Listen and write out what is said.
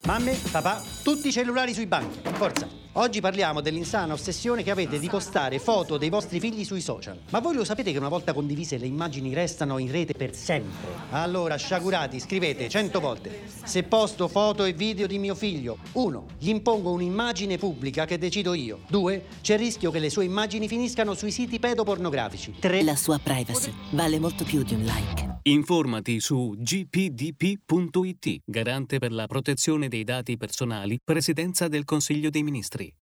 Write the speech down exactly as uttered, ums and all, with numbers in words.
Mamme, papà, tutti i cellulari sui banchi, forza. Oggi parliamo dell'insana ossessione che avete di postare foto dei vostri figli sui social. Ma voi lo sapete che una volta condivise le immagini restano in rete per sempre? Allora, sciagurati, scrivete cento volte: se posto foto e video di mio figlio, uno, gli impongo un'immagine pubblica che decido io. Due, c'è il rischio che le sue immagini finiscano sui siti pedopornografici. Tre, la sua privacy vale molto più di un like. Informati su g p d p punto i t, garante per la protezione dei dati personali, Presidenza del Consiglio dei Ministri.